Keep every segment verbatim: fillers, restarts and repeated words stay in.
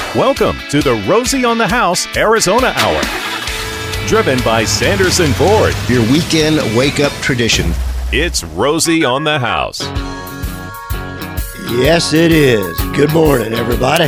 Welcome to the Rosie on the House Arizona Hour. Driven by Sanderson Ford. Your weekend wake-up tradition. It's Rosie on the House. Yes, it is. Good morning, everybody.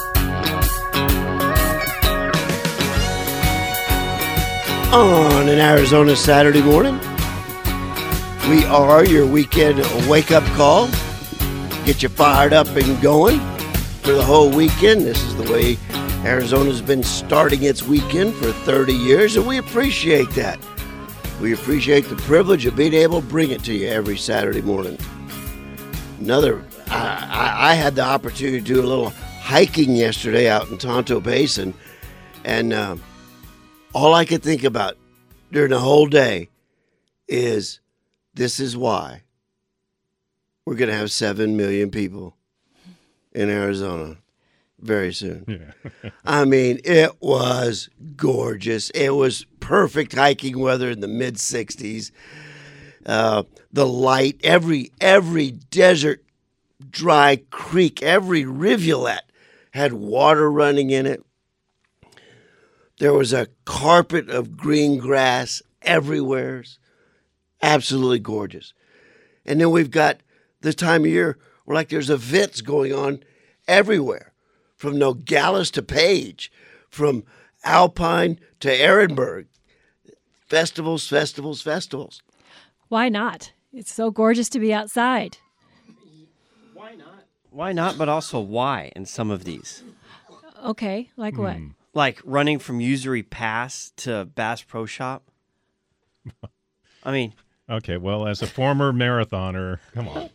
On an Arizona Saturday morning, we are your weekend wake-up call. Get you fired up and going for the whole weekend. This is the way Arizona's been starting its weekend for thirty years, and we appreciate that. We appreciate the privilege of being able to bring it to you every Saturday morning. Another, I, I, I had the opportunity to do a little hiking yesterday out in Tonto Basin, and uh, all I could think about during the whole day is, this is why we're going to have seven million people in Arizona very soon. Yeah. I mean, it was gorgeous. It was perfect hiking weather in the mid sixties. Uh, the light, every every desert dry creek, every rivulet had water running in it. There was a carpet of green grass everywhere. Absolutely gorgeous. And then we've got this time of year where like there's events going on everywhere, from Nogales to Page, from Alpine to Ehrenberg. Festivals, festivals, festivals. Why not? It's so gorgeous to be outside. Why not? Why not, but also why in some of these? Okay, like what? Mm. Like running from Usury Pass to Bass Pro Shop? I mean... Okay, well, as a former marathoner, come on.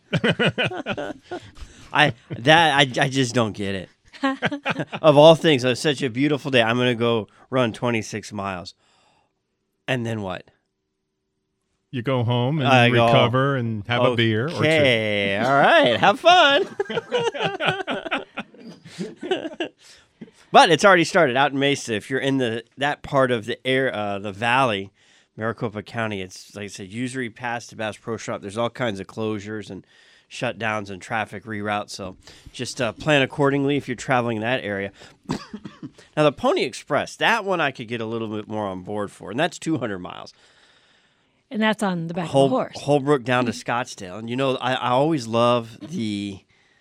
I that I, I just don't get it. Of all things, it's such a beautiful day. I'm going to go run twenty-six miles. And then what? You go home and I recover go, and have okay, a beer or two. Okay, all right, have fun. But it's already started out in Mesa. If you're in the that part of the air, uh, the valley, Maricopa County, it's like I said, Usury Pass to Bass Pro Shop. There's all kinds of closures and shutdowns and traffic reroutes. So just uh, plan accordingly if you're traveling in that area. Now, the Pony Express, that one I could get a little bit more on board for, and that's two hundred miles. And that's on the back Hol- of the horse. Holbrook down to Scottsdale. And, you know, I, I always love the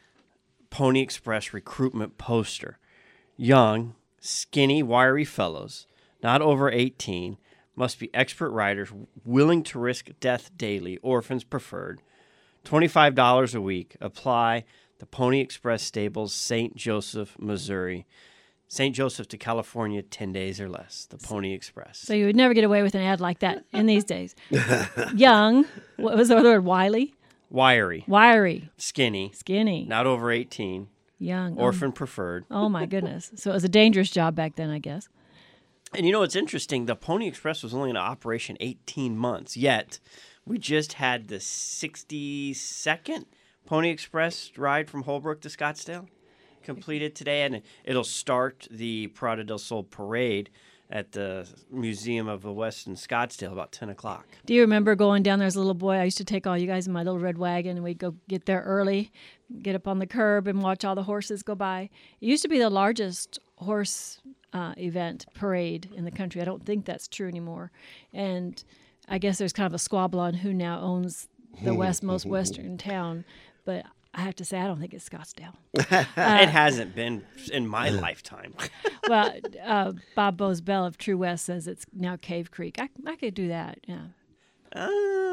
Pony Express recruitment poster. Young, skinny, wiry fellows, not over eighteen, must be expert riders, willing to risk death daily, orphans preferred. twenty-five dollars a week. Apply the Pony Express Stables, Saint Joseph, Missouri. Saint Joseph to California, ten days or less. The Pony Express. So you would never get away with an ad like that in these days. Young, what was the other word? Wily? Wiry. Wiry. Skinny. Skinny. Not over eighteen. Young. Orphan oh. preferred. Oh, my goodness. So it was a dangerous job back then, I guess. And you know what's interesting? The Pony Express was only in operation eighteen months, yet we just had the sixty-second Pony Express ride from Holbrook to Scottsdale completed today, and it'll start the Parada del Sol parade at the Museum of the West in Scottsdale about ten o'clock. Do you remember going down there as a little boy? I used to take all you guys in my little red wagon, and we'd go get there early, get up on the curb, and watch all the horses go by. It used to be the largest horse uh, event parade in the country. I don't think that's true anymore. And I guess there's kind of a squabble on who now owns the west most western town, but I have to say, I don't think it's Scottsdale. Uh, it hasn't been in my lifetime. Well, uh, Bob Bosbell of True West says it's now Cave Creek. I, I could do that, yeah. Uh,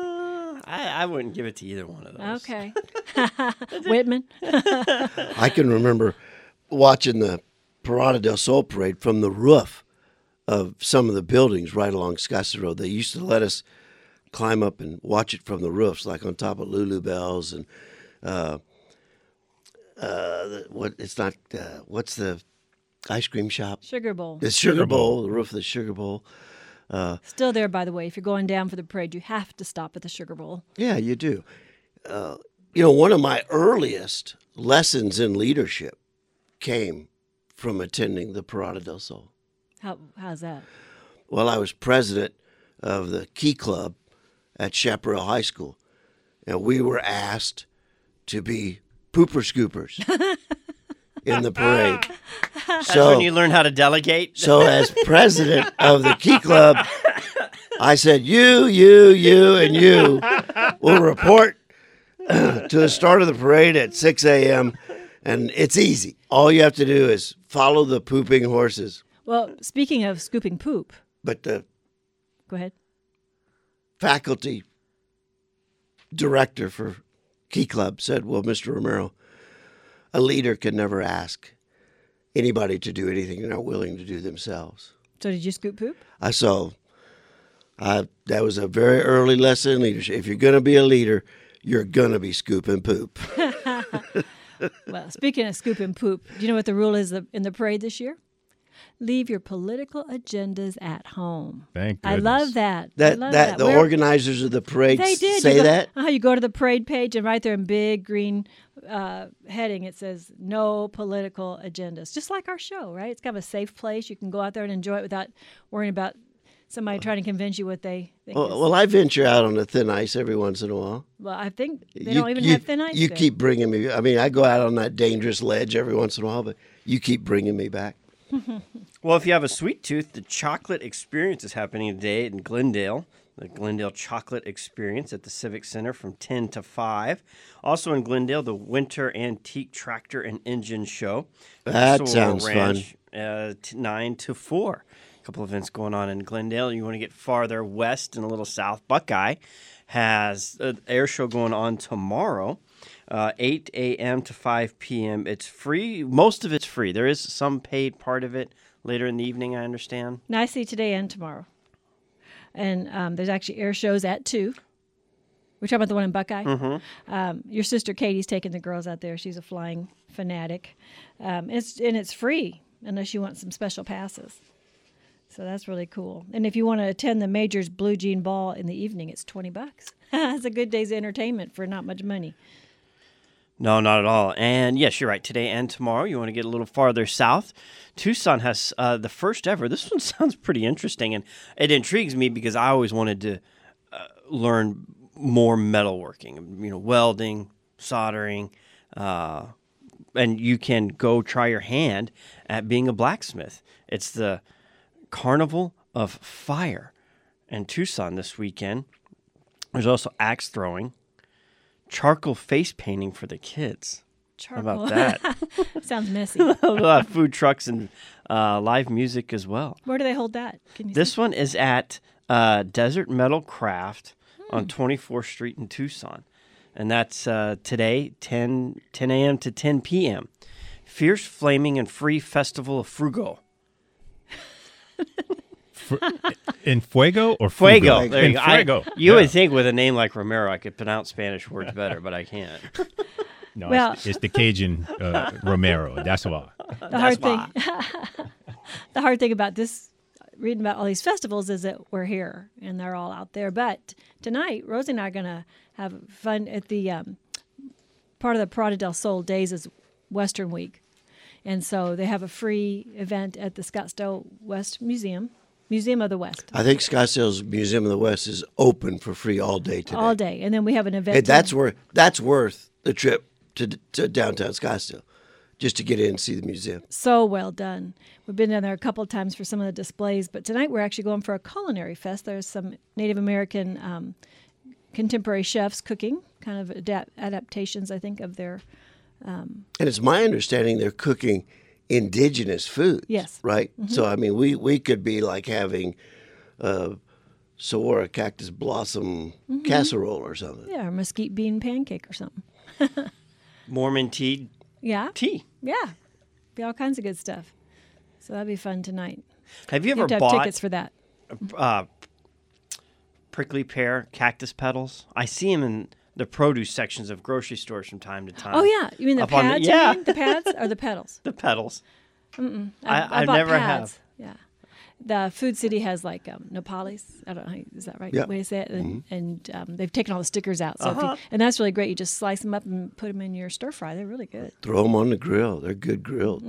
I, I wouldn't give it to either one of those. Okay. Whitman? I can remember watching the Parada del Sol parade from the roof of some of the buildings right along Scottsdale Road. They used to let us climb up and watch it from the roofs, like on top of Lulu Bells and uh, uh, what? It's not. Uh, what's the ice cream shop? Sugar Bowl. The Sugar, Sugar Bowl, Bowl. The roof of the Sugar Bowl. Uh, Still there, by the way. If you're going down for the parade, you have to stop at the Sugar Bowl. Yeah, you do. Uh, you know, one of my earliest lessons in leadership came from attending the Parada del Sol. How how's that? Well, I was president of the Key Club at Chaparral High School, and we were asked to be pooper scoopers in the parade. That's So- when you learn how to delegate. So as president of the Key Club, I said, you, you, you, and you will report to the start of the parade at six a.m. And it's easy. All you have to do is follow the pooping horses. Well, speaking of scooping poop, But the go ahead. faculty director for Key Club said, well, Mister Romero, a leader can never ask anybody to do anything they're not willing to do themselves. So did you scoop poop? I saw uh, that was a very early lesson in leadership. If you're going to be a leader, you're going to be scooping poop. Well, speaking of scooping poop, do you know what the rule is in the parade this year? Leave your political agendas at home. Thank I goodness. love that. I That love that the We're- organizers of the parade They did say you go, that. Uh, you go to the parade page, and right there in big green uh, heading, it says "No political agendas." Just like our show, right? It's kind of a safe place. You can go out there and enjoy it without worrying about somebody trying to convince you what they think. Well, is. well, I venture out on the thin ice every once in a while. Well, I think they You- don't even you- have thin ice. You there. keep bringing me. I mean, I go out on that dangerous ledge every once in a while, but you keep bringing me back. Well, if you have a sweet tooth, the chocolate experience is happening today in Glendale. The Glendale Chocolate Experience at the Civic Center from ten to five. Also in Glendale, the Winter Antique Tractor and Engine Show. That Sorrel sounds Ranch, Uh, t- nine to four. A couple events going on in Glendale. You want to get farther west and a little south. Buckeye has an air show going on tomorrow. Uh, eight a.m. to five p.m. It's free. Most of it's free. There is some paid part of it later in the evening, I understand. Now I see today and tomorrow, and um, there's actually air shows at two. We're talking about the one in Buckeye. Mm-hmm. Um, your sister Katie's taking the girls out there. She's a flying fanatic. Um, it's and it's free unless you want some special passes. So that's really cool. And if you want to attend the Majors Blue Jean Ball in the evening, it's twenty bucks. It's a good day's entertainment for not much money. No, not at all. And yes, you're right. Today and tomorrow, you want to get a little farther south. Tucson has uh, the first ever. This one sounds pretty interesting, and it intrigues me because I always wanted to uh, learn more metalworking. You know, welding, soldering, uh, and you can go try your hand at being a blacksmith. It's the Carnival of Fire in Tucson this weekend. There's also axe throwing. Charcoal face painting for the kids. Charcoal. How about that? Sounds messy. A lot of food trucks and uh, live music as well. Where do they hold that? Can you This see? one is at uh, Desert Metal Craft on twenty-fourth Street in Tucson. And that's uh, today, ten a.m. to ten p.m. Fierce Flaming and Free Festival of Frugo. Fu- in fuego or Fuego. fuego? There In you go. I- fuego. you Yeah. would think with a name like Romero, I could pronounce Spanish words better, but I can't. No, Well- it's, it's the Cajun uh, Romero. That's why. the hard thing. The hard thing about this, reading about all these festivals, is that we're here and they're all out there. But tonight, Rosie and I are going to have fun at the um, part of the Parada del Sol Days is Western Week, and so they have a free event at the Scottsdale West Museum, Museum of the West, I think Scottsdale's Museum of the West is open for free all day today. all day, and then we have an event. Hey, that's to- worth that's worth the trip to to downtown Scottsdale, just to get in and see the museum. So well done. We've been down there a couple of times for some of the displays, but tonight we're actually going for a culinary fest. There's some Native American um, contemporary chefs cooking, kind of adapt- adaptations, I think, of their. And it's my understanding they're cooking indigenous foods. Yes. Right? So, I mean, we, we could be like having uh, Saguaro cactus blossom casserole or something. Yeah, or mesquite bean pancake or something. Mormon tea. Yeah, Tea. yeah, be all kinds of good stuff. So that'd be fun tonight. Have you You ever have to have bought tickets for that. uh, prickly pear cactus petals? I see them in the produce sections of grocery stores from time to time. Oh yeah, you mean the Up on the- pads? you yeah. mean? The pads or the petals? The petals. I, I I bought never pads. have. Yeah. The Food City has like um, nopales. I don't know. how- Is that right? Yeah. Way to say it? And, and um, they've taken all the stickers out. So if Uh-huh. you, and that's really great. You just slice them up and put them in your stir fry. They're really good. Throw them on the grill. They're good grilled.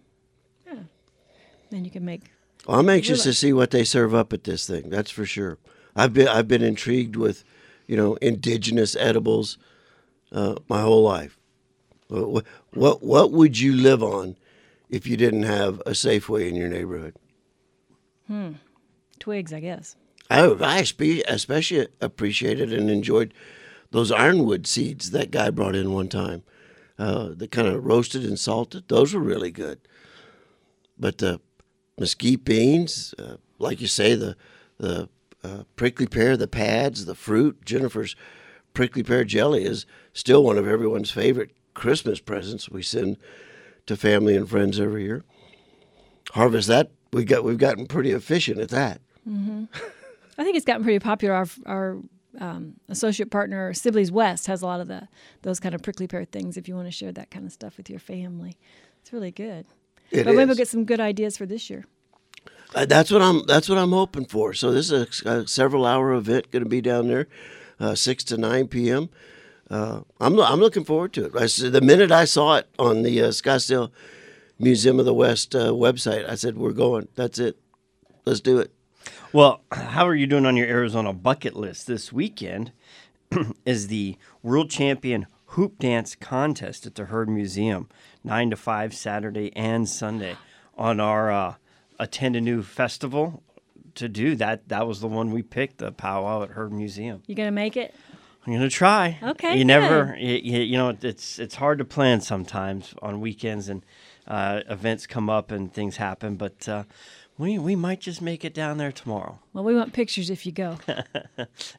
Then you can make. Well, I'm anxious Really? to see what they serve up at this thing. That's for sure. I've been I've been intrigued with, you know, indigenous edibles uh, my whole life. What, what what would you live on if you didn't have a Safeway in your neighborhood. Twigs, I guess. I, I spe- especially appreciated and enjoyed those ironwood seeds that guy brought in one time. Uh, the kind of roasted and salted. Those were really good. But the mesquite beans, uh, like you say, the the uh, prickly pear, the pads, the fruit. Jennifer's prickly pear jelly is still one of everyone's favorite Christmas presents we send to family and friends every year. Harvest that. We got we've gotten pretty efficient at that. I think it's gotten pretty popular. Our, our um, associate partner, Sibley's West, has a lot of the those kind of prickly pear things if you want to share that kind of stuff with your family. It's really good. It but maybe is. we'll get some good ideas for this year. Uh, that's what I'm. That's what I'm hoping for. So this is a, a several-hour event going to be down there, uh, six to nine p.m. Uh, I'm I'm looking forward to it. I said, the minute I saw it on the uh, Scottsdale Museum of the West uh, website, I said, "We're going. That's it. Let's do it." Well, how are you doing on your Arizona bucket list? This weekend is the World Champion Hoop Dance Contest at the Herd Museum, nine to five Saturday and Sunday. On our uh, Attend a New Festival to do that, that was the one we picked, the powwow at Herd Museum. You gonna make it? I'm gonna try. Okay, You good. never, you, you know, it's it's hard to plan sometimes on weekends, and uh, events come up and things happen, but uh, we we might just make it down there tomorrow. Well, we want pictures if you go.